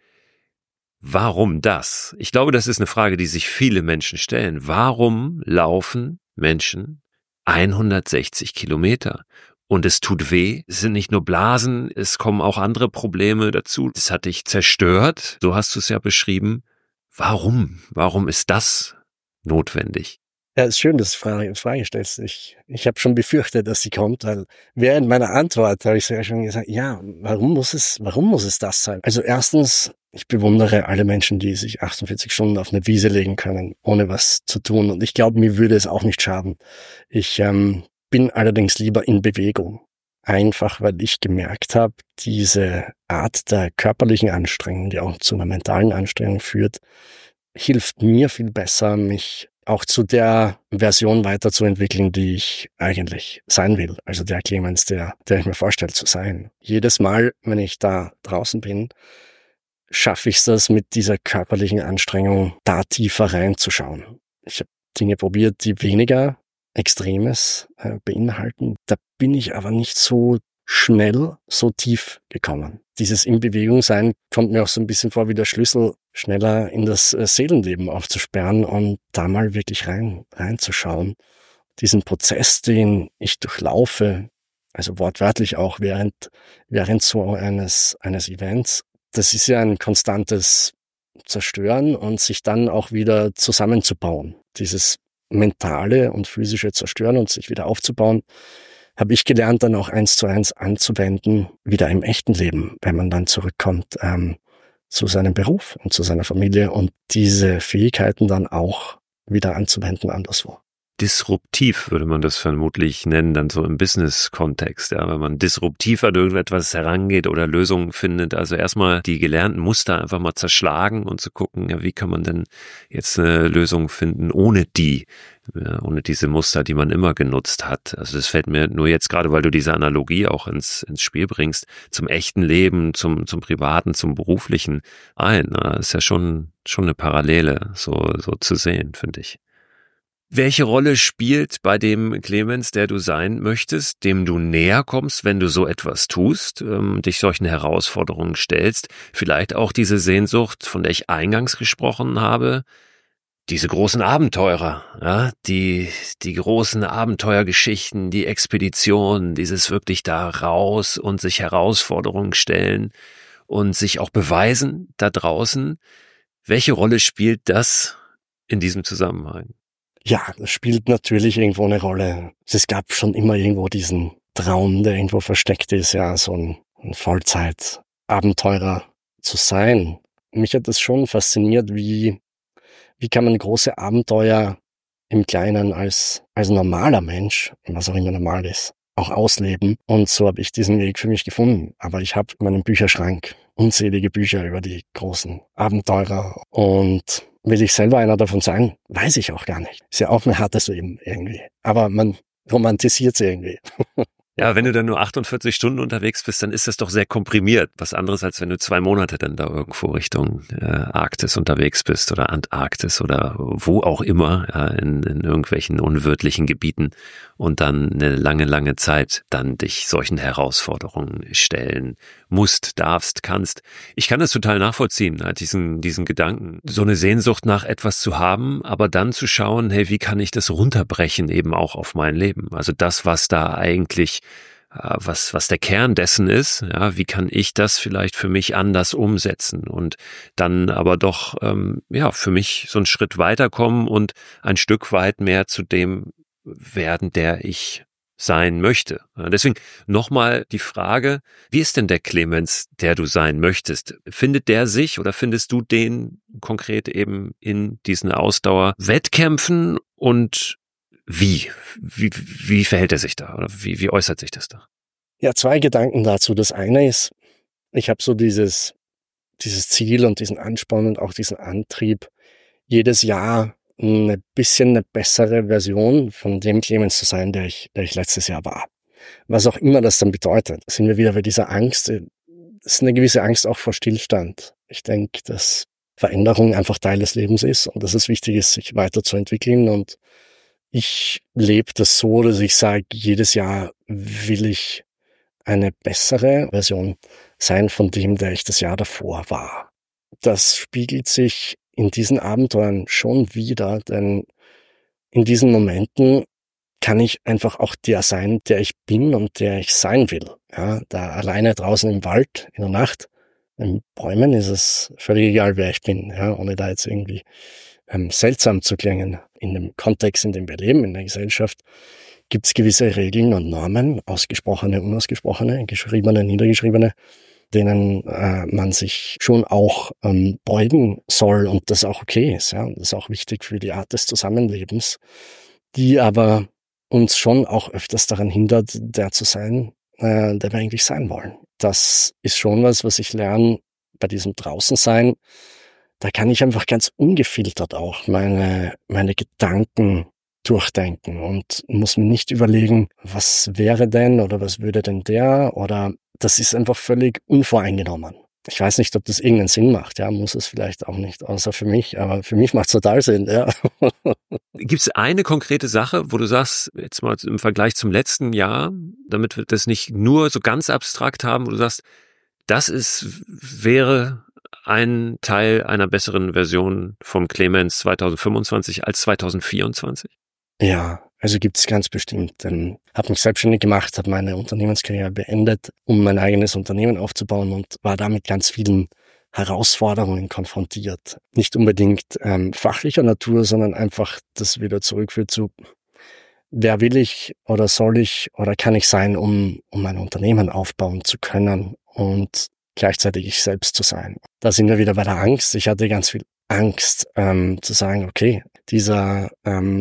Warum das? Ich glaube, das ist eine Frage, die sich viele Menschen stellen. Warum laufen Menschen 160 Kilometer? Und es tut weh, es sind nicht nur Blasen, es kommen auch andere Probleme dazu. Das hat dich zerstört, so hast du es ja beschrieben. Warum? Warum ist das notwendig? Ja, ist schön, dass du die Frage stellst. Ich habe schon befürchtet, dass sie kommt, weil während meiner Antwort habe ich sogar schon gesagt, ja, warum muss es das sein? Also erstens, ich bewundere alle Menschen, die sich 48 Stunden auf eine Wiese legen können, ohne was zu tun. Und ich glaube, mir würde es auch nicht schaden. Ich bin allerdings lieber in Bewegung. Einfach, weil ich gemerkt habe, diese Art der körperlichen Anstrengung, die auch zu einer mentalen Anstrengung führt, hilft mir viel besser, mich auch zu der Version weiterzuentwickeln, die ich eigentlich sein will. Also der Clemens, der ich mir vorstelle zu sein. Jedes Mal, wenn ich da draußen bin, schaffe ich es, mit dieser körperlichen Anstrengung da tiefer reinzuschauen. Ich habe Dinge probiert, die weniger Extremes beinhalten. Da bin ich aber nicht so schnell so tief gekommen. Dieses in Bewegung sein kommt mir auch so ein bisschen vor wie der Schlüssel, schneller in das Seelenleben aufzusperren und da mal wirklich reinzuschauen. Diesen Prozess, den ich durchlaufe, also wortwörtlich auch während so eines Events, das ist ja ein konstantes Zerstören und sich dann auch wieder zusammenzubauen. Dieses mentale und physische Zerstören und sich wieder aufzubauen, habe ich gelernt, dann auch 1:1 anzuwenden, wieder im echten Leben, wenn man dann zurückkommt zu seinem Beruf und zu seiner Familie und diese Fähigkeiten dann auch wieder anzuwenden anderswo. Disruptiv würde man das vermutlich nennen, dann so im Business-Kontext, ja, wenn man disruptiv an irgendetwas herangeht oder Lösungen findet. Also erstmal die gelernten Muster einfach mal zerschlagen und zu gucken, ja, wie kann man denn jetzt eine Lösung finden ohne diese Muster, die man immer genutzt hat. Also das fällt mir nur jetzt gerade, weil du diese Analogie auch ins Spiel bringst, zum echten Leben, zum privaten, zum beruflichen ein. Das ist ja schon eine Parallele, so zu sehen, finde ich. Welche Rolle spielt bei dem Clemens, der du sein möchtest, dem du näher kommst, wenn du so etwas tust, dich solchen Herausforderungen stellst, vielleicht auch diese Sehnsucht, von der ich eingangs gesprochen habe, diese großen Abenteurer, ja, die großen Abenteuergeschichten, die Expeditionen, dieses wirklich da raus und sich Herausforderungen stellen und sich auch beweisen da draußen. Welche Rolle spielt das in diesem Zusammenhang? Ja, das spielt natürlich irgendwo eine Rolle. Es gab schon immer irgendwo diesen Traum, der irgendwo versteckt ist, ja, so ein Vollzeit-Abenteurer zu sein. Mich hat das schon fasziniert, wie kann man große Abenteuer im Kleinen als normaler Mensch, was auch immer normal ist, auch ausleben. Und so habe ich diesen Weg für mich gefunden. Aber ich habe in meinem Bücherschrank unzählige Bücher über die großen Abenteurer und will ich selber einer davon sein? Weiß ich auch gar nicht. Ist ja auch ein hartes Leben irgendwie. Aber man romantisiert es irgendwie. Ja, wenn du dann nur 48 Stunden unterwegs bist, dann ist das doch sehr komprimiert. Was anderes, als wenn du 2 Monate dann da irgendwo Richtung Arktis unterwegs bist oder Antarktis oder wo auch immer, ja, in irgendwelchen unwirtlichen Gebieten und dann eine lange, lange Zeit dann dich solchen Herausforderungen stellen musst, darfst, kannst. Ich kann das total nachvollziehen, diesen Gedanken, so eine Sehnsucht nach etwas zu haben, aber dann zu schauen, hey, wie kann ich das runterbrechen eben auch auf mein Leben? Also das, was da eigentlich was der Kern dessen ist, ja, wie kann ich das vielleicht für mich anders umsetzen und dann aber doch für mich so einen Schritt weiterkommen und ein Stück weit mehr zu dem werden, der ich sein möchte. Deswegen nochmal die Frage, wie ist denn der Clemens, der du sein möchtest? Findet der sich oder findest du den konkret eben in diesen Ausdauerwettkämpfen und wie verhält er sich da oder wie äußert sich das da? Ja, 2 Gedanken dazu. Das eine ist, ich habe so dieses Ziel und diesen Ansporn und auch diesen Antrieb, jedes Jahr ein bisschen eine bessere Version von dem Clemens zu sein, der ich letztes Jahr war. Was auch immer das dann bedeutet, sind wir wieder bei dieser Angst. Es ist eine gewisse Angst auch vor Stillstand. Ich denke, dass Veränderung einfach Teil des Lebens ist und dass es wichtig ist, sich weiterzuentwickeln. Und ich lebe das so, dass ich sage, jedes Jahr will ich eine bessere Version sein von dem, der ich das Jahr davor war. Das spiegelt sich in diesen Abenteuern schon wieder, denn in diesen Momenten kann ich einfach auch der sein, der ich bin und der ich sein will. Ja, da alleine draußen im Wald, in der Nacht, in Bäumen ist es völlig egal, wer ich bin, ja, ohne da jetzt irgendwie seltsam zu klingen. In dem Kontext, in dem wir leben, in der Gesellschaft, gibt es gewisse Regeln und Normen, ausgesprochene, unausgesprochene, geschriebene, niedergeschriebene, denen man sich schon auch beugen soll und das auch okay ist. Ja? Das ist auch wichtig für die Art des Zusammenlebens, die aber uns schon auch öfters daran hindert, der zu sein, der wir eigentlich sein wollen. Das ist schon was ich lerne bei diesem Draußensein. Da kann ich einfach ganz ungefiltert auch meine Gedanken durchdenken und muss mir nicht überlegen, was wäre denn oder was würde denn der oder das ist einfach völlig unvoreingenommen. Ich weiß nicht, ob das irgendeinen Sinn macht, ja, muss es vielleicht auch nicht, außer für mich, aber für mich macht es total Sinn, ja. Gibt es eine konkrete Sache, wo du sagst, jetzt mal im Vergleich zum letzten Jahr, damit wir das nicht nur so ganz abstrakt haben, wo du sagst, wäre ein Teil einer besseren Version vom Clemens 2025 als 2024? Ja, also gibt's ganz bestimmt. Habe mich selbstständig gemacht, habe meine Unternehmenskarriere beendet, um mein eigenes Unternehmen aufzubauen und war da mit ganz vielen Herausforderungen konfrontiert. Nicht unbedingt fachlicher Natur, sondern einfach das wieder zurückführt zu, wer will ich oder soll ich oder kann ich sein, um ein Unternehmen aufbauen zu können und gleichzeitig ich selbst zu sein. Da sind wir wieder bei der Angst. Ich hatte ganz viel Angst zu sagen, okay, diese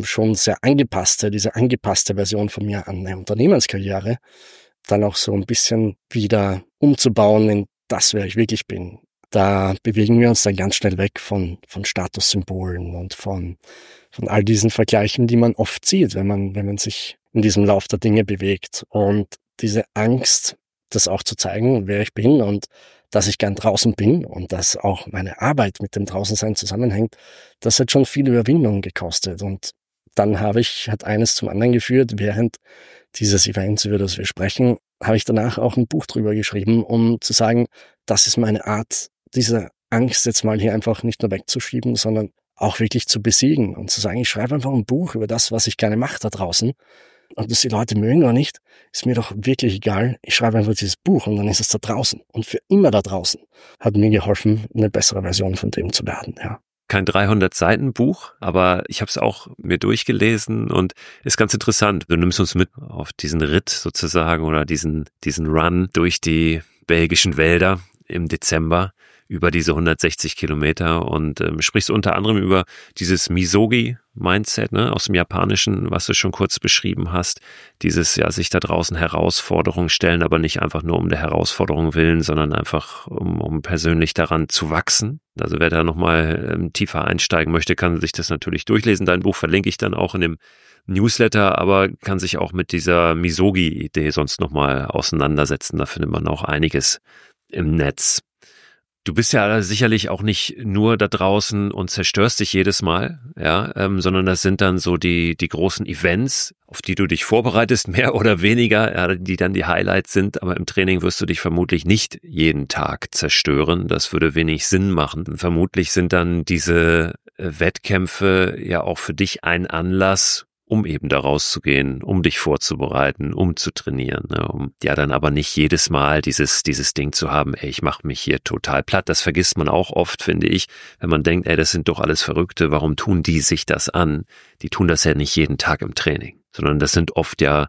angepasste Version von mir an eine Unternehmenskarriere dann auch so ein bisschen wieder umzubauen in das, wer ich wirklich bin. Da bewegen wir uns dann ganz schnell weg von Statussymbolen und von all diesen Vergleichen, die man oft sieht, wenn man sich in diesem Lauf der Dinge bewegt. Und diese Angst, das auch zu zeigen, wer ich bin und dass ich gern draußen bin und dass auch meine Arbeit mit dem Draußensein zusammenhängt, das hat schon viel Überwindung gekostet. Und dann hat eines zum anderen geführt. Während dieses Events, über das wir sprechen, habe ich danach auch ein Buch drüber geschrieben, um zu sagen, das ist meine Art, diese Angst jetzt mal hier einfach nicht nur wegzuschieben, sondern auch wirklich zu besiegen und zu sagen, ich schreibe einfach ein Buch über das, was ich gerne mache da draußen. Und dass die Leute mögen oder nicht, ist mir doch wirklich egal. Ich schreibe einfach dieses Buch und dann ist es da draußen. Und für immer da draußen hat mir geholfen, eine bessere Version von dem zu werden, ja. Kein 300-Seiten-Buch, aber ich habe es auch mir durchgelesen und ist ganz interessant. Du nimmst uns mit auf diesen Ritt sozusagen oder diesen Run durch die belgischen Wälder im Dezember über diese 160 Kilometer und sprichst unter anderem über dieses Misogi-Mindset, ne, aus dem Japanischen, was du schon kurz beschrieben hast. Dieses, ja, sich da draußen Herausforderungen stellen, aber nicht einfach nur um der Herausforderung willen, sondern einfach um persönlich daran zu wachsen. Also wer da nochmal tiefer einsteigen möchte, kann sich das natürlich durchlesen. Dein Buch verlinke ich dann auch in dem Newsletter, aber kann sich auch mit dieser Misogi-Idee sonst nochmal auseinandersetzen. Da findet man auch einiges im Netz. Du bist ja sicherlich auch nicht nur da draußen und zerstörst dich jedes Mal, ja, sondern das sind dann so die großen Events, auf die du dich vorbereitest, mehr oder weniger, ja, die dann die Highlights sind. Aber im Training wirst du dich vermutlich nicht jeden Tag zerstören. Das würde wenig Sinn machen. Vermutlich sind dann diese Wettkämpfe ja auch für dich ein Anlass, um eben da rauszugehen, um dich vorzubereiten, um zu trainieren, ne, um ja dann aber nicht jedes Mal dieses Ding zu haben, ey, ich mache mich hier total platt. Das vergisst man auch oft, finde ich, wenn man denkt, ey, das sind doch alles Verrückte, warum tun die sich das an? Die tun das ja nicht jeden Tag im Training, sondern das sind oft ja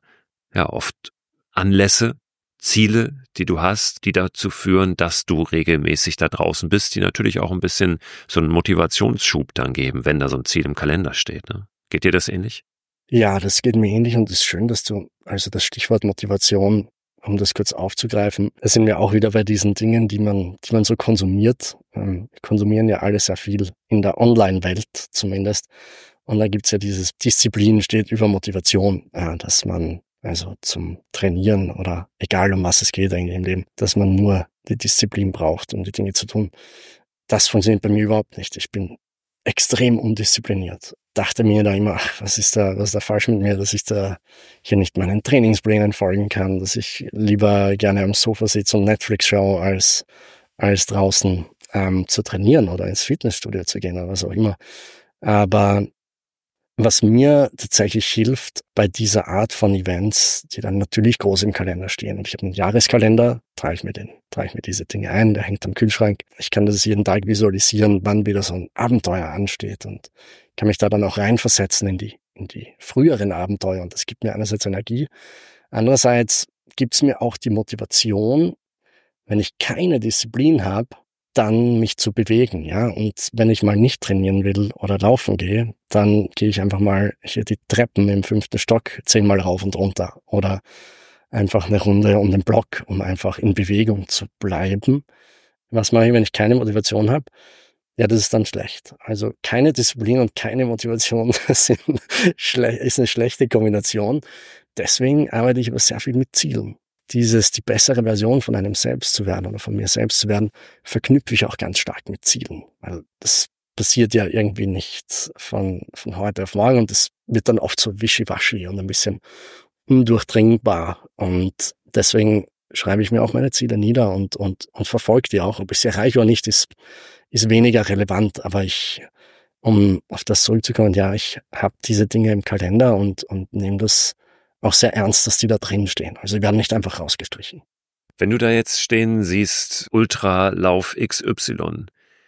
ja oft Anlässe, Ziele, die du hast, die dazu führen, dass du regelmäßig da draußen bist, die natürlich auch ein bisschen so einen Motivationsschub dann geben, wenn da so ein Ziel im Kalender steht. Ne? Geht dir das ähnlich? Ja, das geht mir ähnlich und es ist schön, dass du, also das Stichwort Motivation, um das kurz aufzugreifen, das sind wir auch wieder bei diesen Dingen, die man so konsumiert. Wir konsumieren ja alle sehr viel in der Online-Welt zumindest. Und da gibt's ja dieses Disziplin steht über Motivation, dass man also zum Trainieren oder egal um was es geht eigentlich im Leben, dass man nur die Disziplin braucht, um die Dinge zu tun. Das funktioniert bei mir überhaupt nicht. Ich bin extrem undiszipliniert. Dachte mir da immer, was ist da falsch mit mir, dass ich da hier nicht meinen Trainingsplänen folgen kann, dass ich lieber gerne am Sofa sitze und Netflix schaue, als draußen zu trainieren oder ins Fitnessstudio zu gehen oder was auch immer. Aber was mir tatsächlich hilft bei dieser Art von Events, die dann natürlich groß im Kalender stehen. Und ich habe einen Jahreskalender, trage ich mir diese Dinge ein, der hängt am Kühlschrank. Ich kann das jeden Tag visualisieren, wann wieder so ein Abenteuer ansteht und kann mich da dann auch reinversetzen in die früheren Abenteuer. Und das gibt mir einerseits Energie. Andererseits gibt es mir auch die Motivation, wenn ich keine Disziplin habe, dann mich zu bewegen, ja. Und wenn ich mal nicht trainieren will oder laufen gehe, dann gehe ich einfach mal hier die Treppen im 5. Stock 10-mal rauf und runter oder einfach eine Runde um den Block, um einfach in Bewegung zu bleiben. Was mache ich, wenn ich keine Motivation habe? Ja, das ist dann schlecht. Also keine Disziplin und keine Motivation ist eine schlechte Kombination. Deswegen arbeite ich aber sehr viel mit Zielen. Die bessere Version von einem selbst zu werden oder von mir selbst zu werden, verknüpfe ich auch ganz stark mit Zielen. Weil das passiert ja irgendwie nicht von heute auf morgen und das wird dann oft so wischiwaschi und ein bisschen undurchdringbar. Und deswegen schreibe ich mir auch meine Ziele nieder und verfolge die auch. Ob ich sie erreiche oder nicht, ist weniger relevant. Aber um auf das zurückzukommen, ja, ich habe diese Dinge im Kalender und nehme das auch sehr ernst, dass die da drin stehen. Also die werden nicht einfach rausgestrichen. Wenn du da jetzt stehen siehst, Ultralauf XY,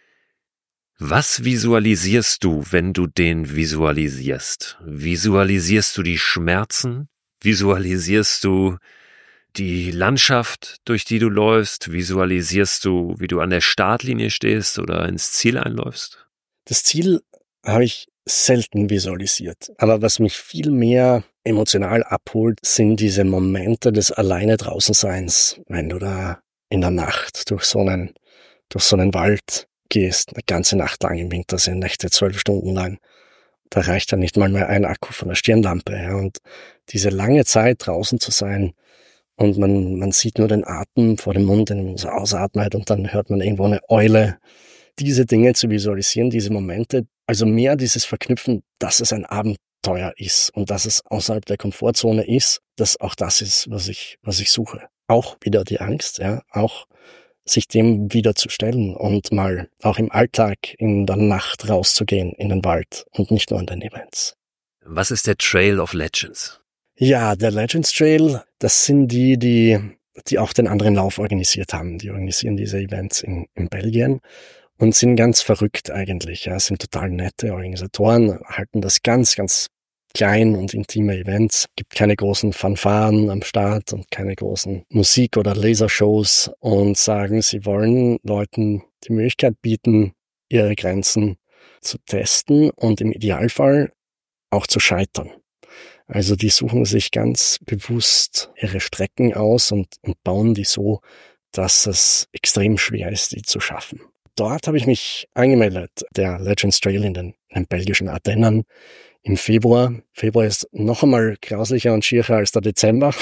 was visualisierst du, wenn du den visualisierst? Visualisierst du die Schmerzen? Visualisierst du die Landschaft, durch die du läufst? Visualisierst du, wie du an der Startlinie stehst oder ins Ziel einläufst? Das Ziel habe ich selten visualisiert. Aber was mich viel mehr emotional abholt, sind diese Momente des alleine Draußenseins, wenn du da in der Nacht durch so einen Wald gehst, eine ganze Nacht lang im Winter sind Nächte 12 Stunden lang. Da reicht ja nicht mal mehr ein Akku von der Stirnlampe. Ja. Und diese lange Zeit draußen zu sein und man sieht nur den Atem vor dem Mund, den man so ausatmet und dann hört man irgendwo eine Eule. Diese Dinge zu visualisieren, diese Momente, also mehr dieses Verknüpfen, dass es ein Abenteuer ist und dass es außerhalb der Komfortzone ist, dass auch das ist, was ich suche. Auch wieder die Angst, ja, auch sich dem wieder zu stellen und mal auch im Alltag in der Nacht rauszugehen in den Wald und nicht nur an den Events. Was ist der Trail of Legends? Ja, der Legends Trail, das sind die auch den anderen Lauf organisiert haben. Die organisieren diese Events in Belgien. Und sind ganz verrückt eigentlich, ja, sind total nette Organisatoren, halten das ganz, ganz klein und intime Events, gibt keine großen Fanfaren am Start und keine großen Musik- oder Lasershows und sagen, sie wollen Leuten die Möglichkeit bieten, ihre Grenzen zu testen und im Idealfall auch zu scheitern. Also die suchen sich ganz bewusst ihre Strecken aus und bauen die so, dass es extrem schwer ist, die zu schaffen. Dort habe ich mich angemeldet, der Legends Trail in den belgischen Ardennen im Februar. Februar ist noch einmal grauslicher und schierer als der Dezember.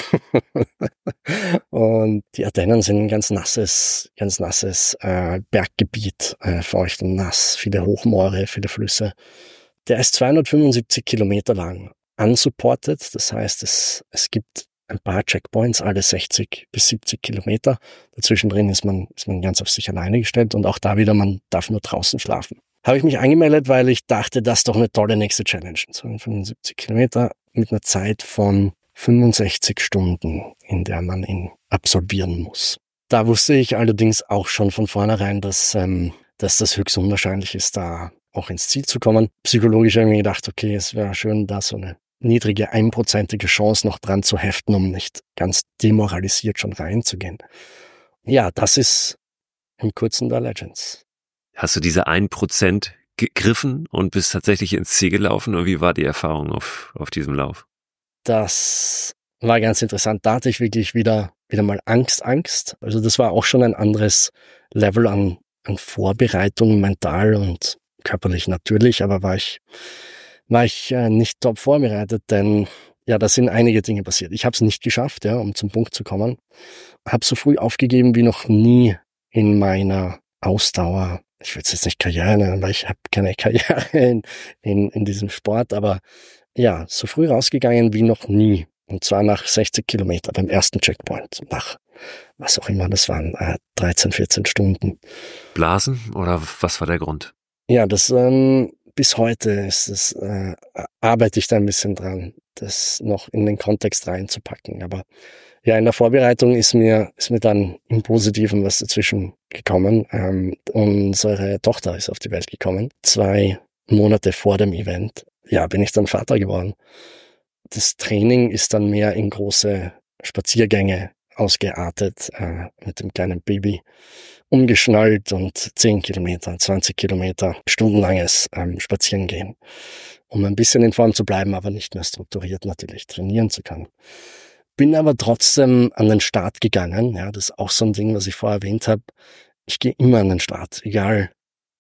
Und die Ardennen sind ein ganz nasses Berggebiet, feucht und nass, viele Hochmoore, viele Flüsse. Der ist 275 Kilometer lang, unsupported, das heißt, es gibt ein paar Checkpoints, alle 60 bis 70 Kilometer. Dazwischen drin ist man ganz auf sich alleine gestellt und auch da wieder, man darf nur draußen schlafen. Habe ich mich angemeldet, weil ich dachte, das ist doch eine tolle nächste Challenge. 275 Kilometer mit einer Zeit von 65 Stunden, in der man ihn absolvieren muss. Da wusste ich allerdings auch schon von vornherein, dass das höchst unwahrscheinlich ist, da auch ins Ziel zu kommen. Psychologisch habe ich mir gedacht, okay, es wäre schön, da so eine niedrige 1%ige Chance noch dran zu heften, um nicht ganz demoralisiert schon reinzugehen. Ja, das ist im Kurzen der Legends. Hast du diese 1% gegriffen und bist tatsächlich ins Ziel gelaufen? Oder wie war die Erfahrung auf diesem Lauf? Das war ganz interessant. Da hatte ich wirklich wieder mal Angst. Also das war auch schon ein anderes Level an Vorbereitung, mental und körperlich natürlich, aber war ich nicht top vorbereitet, denn ja, da sind einige Dinge passiert. Ich habe es nicht geschafft, ja, um zum Punkt zu kommen. Habe so früh aufgegeben wie noch nie in meiner Ausdauer. Ich will es jetzt nicht Karriere nennen, weil ich habe keine Karriere in diesem Sport, aber ja, so früh rausgegangen wie noch nie. Und zwar nach 60 Kilometer beim ersten Checkpoint. Nach was auch immer das waren, 13, 14 Stunden. Blasen oder was war der Grund? Ja, das bis heute ist es, arbeite ich da ein bisschen dran, das noch in den Kontext reinzupacken. Aber ja, in der Vorbereitung ist mir dann im Positiven was dazwischen gekommen. Unsere Tochter ist auf die Welt gekommen. 2 Monate vor dem Event. Ja, bin ich dann Vater geworden. Das Training ist dann mehr in große Spaziergänge ausgeartet, mit dem kleinen Baby umgeschnallt und 10 Kilometer, 20 Kilometer, stundenlanges Spazierengehen, um ein bisschen in Form zu bleiben, aber nicht mehr strukturiert natürlich trainieren zu können. Bin aber trotzdem an den Start gegangen. Ja, das ist auch so ein Ding, was ich vorher erwähnt habe. Ich gehe immer an den Start, egal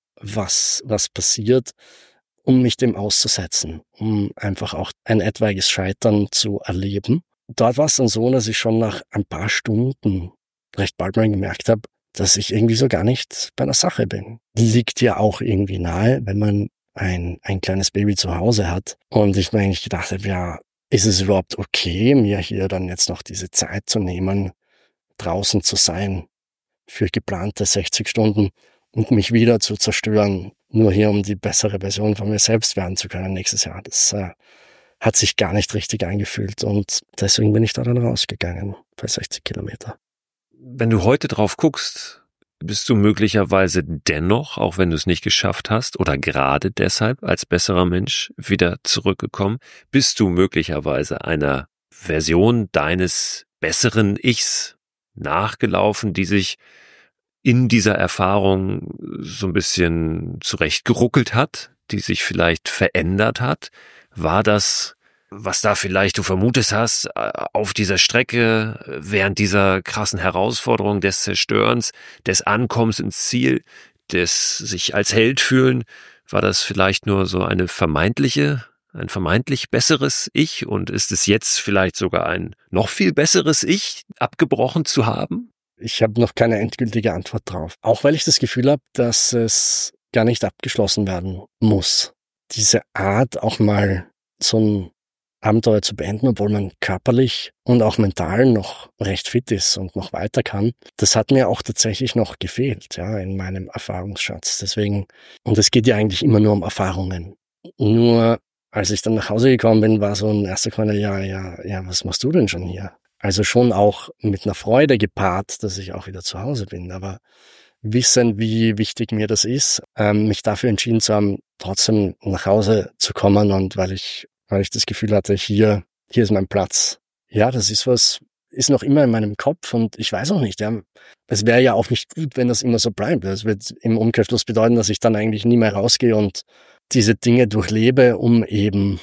was passiert, um mich dem auszusetzen, um einfach auch ein etwaiges Scheitern zu erleben. Dort war es dann so, dass ich schon nach ein paar Stunden recht bald mal gemerkt habe, dass ich irgendwie so gar nicht bei der Sache bin. Liegt ja auch irgendwie nahe, wenn man ein kleines Baby zu Hause hat. Und ich mir eigentlich gedacht habe, ja, ist es überhaupt okay, mir hier dann jetzt noch diese Zeit zu nehmen, draußen zu sein für geplante 60 Stunden und mich wieder zu zerstören, nur hier um die bessere Version von mir selbst werden zu können nächstes Jahr. Das hat sich gar nicht richtig angefühlt und deswegen bin ich da dann rausgegangen bei 60 Kilometer. Wenn du heute drauf guckst, bist du möglicherweise dennoch, auch wenn du es nicht geschafft hast oder gerade deshalb als besserer Mensch wieder zurückgekommen, bist du möglicherweise einer Version deines besseren Ichs nachgelaufen, die sich in dieser Erfahrung so ein bisschen zurechtgeruckelt hat, die sich vielleicht verändert hat? War das, was da vielleicht du vermutet hast, auf dieser Strecke während dieser krassen Herausforderung des Zerstörens, des Ankommens ins Ziel, des sich als Held fühlen, war das vielleicht nur so ein vermeintlich besseres Ich und ist es jetzt vielleicht sogar ein noch viel besseres Ich abgebrochen zu haben? Ich habe noch keine endgültige Antwort drauf. Auch weil ich das Gefühl habe, dass es gar nicht abgeschlossen werden muss. Diese Art, auch mal so ein Abenteuer zu beenden, obwohl man körperlich und auch mental noch recht fit ist und noch weiter kann, das hat mir auch tatsächlich noch gefehlt, ja, in meinem Erfahrungsschatz. Deswegen, und es geht ja eigentlich immer nur um Erfahrungen. Nur als ich dann nach Hause gekommen bin, war so ein erster Kommentar, ja, was machst du denn schon hier? Also schon auch mit einer Freude gepaart, dass ich auch wieder zu Hause bin, aber wissen, wie wichtig mir das ist, mich dafür entschieden zu haben, trotzdem nach Hause zu kommen und weil ich das Gefühl hatte, hier ist mein Platz. Ja, das ist noch immer in meinem Kopf und ich weiß auch nicht, ja, es wäre ja auch nicht gut, wenn das immer so bleibt. Das wird im Umkehrschluss bedeuten, dass ich dann eigentlich nie mehr rausgehe und diese Dinge durchlebe, um eben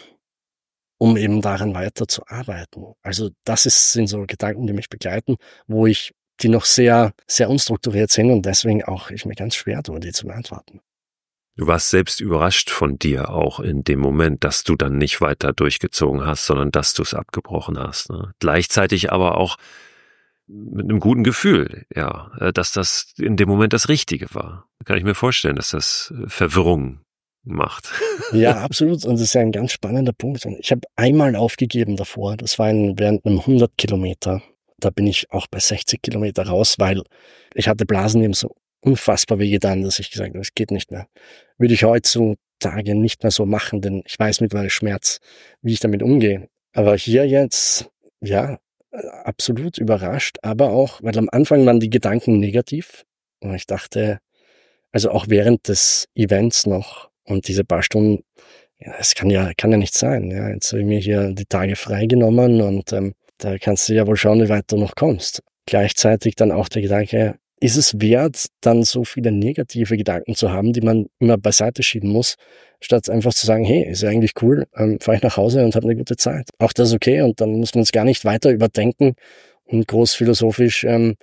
daran weiterzuarbeiten. Also sind so Gedanken, die mich begleiten, die noch sehr, sehr unstrukturiert sind und deswegen auch ich mir ganz schwer tue, die zu beantworten. Du warst selbst überrascht von dir auch in dem Moment, dass du dann nicht weiter durchgezogen hast, sondern dass du es abgebrochen hast. Ne? Gleichzeitig aber auch mit einem guten Gefühl, ja, dass das in dem Moment das Richtige war. Kann ich mir vorstellen, dass das Verwirrung macht. Ja, absolut. Und das ist ja ein ganz spannender Punkt. Ich habe einmal aufgegeben davor. Das war während einem 100 Kilometer. Da bin ich auch bei 60 Kilometer raus, weil ich hatte Blasen eben so unfassbar wehgetan, dass ich gesagt habe, es geht nicht mehr. Würde ich heutzutage nicht mehr so machen, denn ich weiß mit meinem Schmerz, wie ich damit umgehe. Aber hier jetzt, ja, absolut überrascht, aber auch, weil am Anfang waren die Gedanken negativ. Und ich dachte, also auch während des Events noch und diese paar Stunden, ja, es kann ja nicht sein. Ja, jetzt habe ich mir hier die Tage freigenommen und da kannst du ja wohl schauen, wie weit du noch kommst. Gleichzeitig dann auch der Gedanke, ist es wert, dann so viele negative Gedanken zu haben, die man immer beiseite schieben muss, statt einfach zu sagen, hey, ist ja eigentlich cool, fahre ich nach Hause und habe eine gute Zeit. Auch das ist okay und dann muss man es gar nicht weiter überdenken und groß philosophisch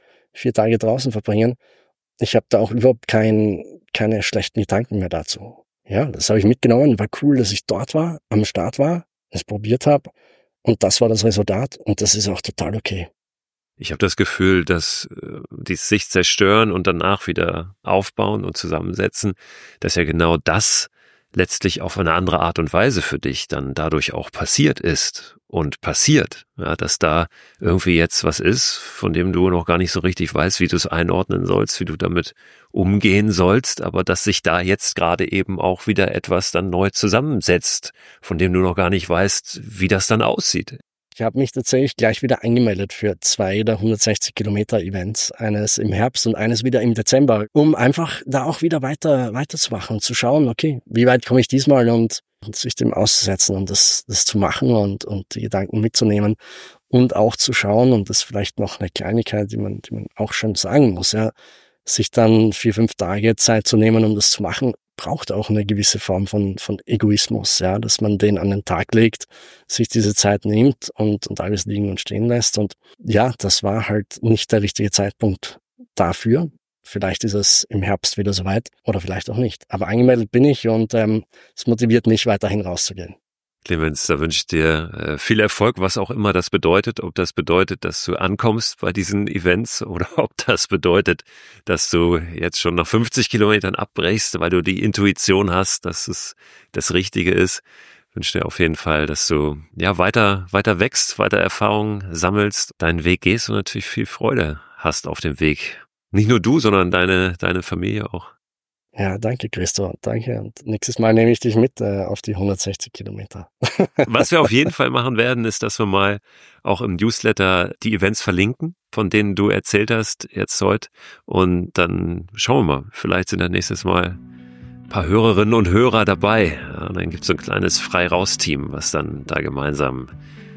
4 Tage draußen verbringen. Ich habe da auch überhaupt keine schlechten Gedanken mehr dazu. Ja, das habe ich mitgenommen, war cool, dass ich dort war, am Start war, es probiert habe und das war das Resultat und das ist auch total okay. Ich habe das Gefühl, dass die sich zerstören und danach wieder aufbauen und zusammensetzen, dass ja genau das letztlich auf eine andere Art und Weise für dich dann dadurch auch passiert ist und passiert. Ja, dass da irgendwie jetzt was ist, von dem du noch gar nicht so richtig weißt, wie du es einordnen sollst, wie du damit umgehen sollst, aber dass sich da jetzt gerade eben auch wieder etwas dann neu zusammensetzt, von dem du noch gar nicht weißt, wie das dann aussieht. Ich habe mich tatsächlich gleich wieder angemeldet für 2 der 160 Kilometer Events, eines im Herbst und eines wieder im Dezember, um einfach da auch wieder weiterzumachen und zu schauen, okay, wie weit komme ich diesmal und sich dem auszusetzen und das zu machen und die Gedanken mitzunehmen und auch zu schauen, und das ist vielleicht noch eine Kleinigkeit, die man auch schon sagen muss, ja, sich dann 4-5 Tage Zeit zu nehmen, um das zu machen, braucht auch eine gewisse Form von Egoismus, ja, dass man den an den Tag legt, sich diese Zeit nimmt und alles liegen und stehen lässt. Und ja, das war halt nicht der richtige Zeitpunkt dafür. Vielleicht ist es im Herbst wieder soweit oder vielleicht auch nicht. Aber angemeldet bin ich und es motiviert mich, weiterhin rauszugehen. Clemens, da wünsche ich dir viel Erfolg, was auch immer das bedeutet. Ob das bedeutet, dass du ankommst bei diesen Events oder ob das bedeutet, dass du jetzt schon nach 50 Kilometern abbrechst, weil du die Intuition hast, dass es das Richtige ist. Ich wünsche dir auf jeden Fall, dass du ja weiter wächst, weiter Erfahrungen sammelst, deinen Weg gehst und natürlich viel Freude hast auf dem Weg. Nicht nur du, sondern deine Familie auch. Ja, danke Christo, danke. Und nächstes Mal nehme ich dich mit auf die 160 Kilometer. Was wir auf jeden Fall machen werden, ist, dass wir mal auch im Newsletter die Events verlinken, von denen du erzählt hast jetzt heute. Und dann schauen wir mal, vielleicht sind dann nächstes Mal ein paar Hörerinnen und Hörer dabei. Ja, und dann gibt es so ein kleines Frei-Raus-Team, was dann da gemeinsam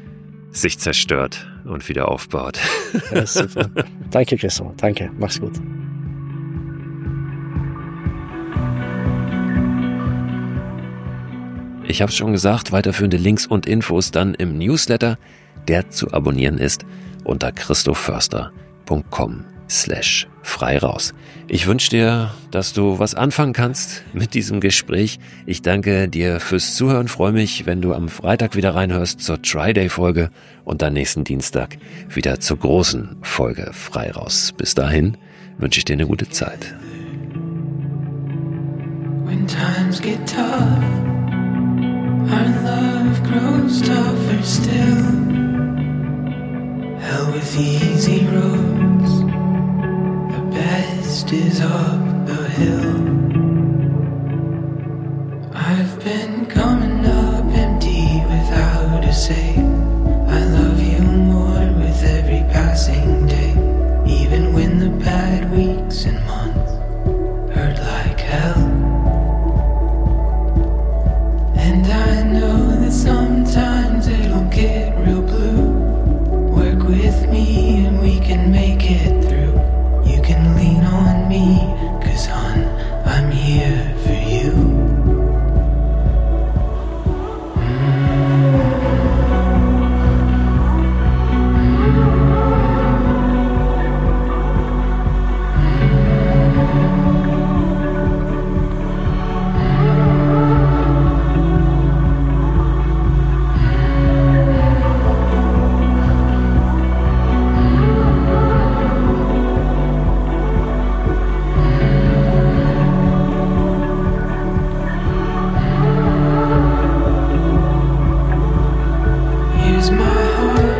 sich zerstört und wieder aufbaut. Ja, super. Danke Christo, danke, mach's gut. Ich habe es schon gesagt, weiterführende Links und Infos dann im Newsletter, der zu abonnieren ist unter christoförster.com/freiraus. Ich wünsche dir, dass du was anfangen kannst mit diesem Gespräch. Ich danke dir fürs Zuhören, freue mich, wenn du am Freitag wieder reinhörst zur Tri-Day-Folge und dann nächsten Dienstag wieder zur großen Folge Freiraus. Bis dahin wünsche ich dir eine gute Zeit. When times get tough, our love grows tougher still. Hell with easy roads, the best is up the hill. I've been coming up empty without a say. I love you more with every passing day, even when the bad weeks and months hurt like hell. And I know that sometimes it'll get real blue. Work with me and we can make it through. You can lean on me, 'cause hon, I'm here for you. Here's my heart.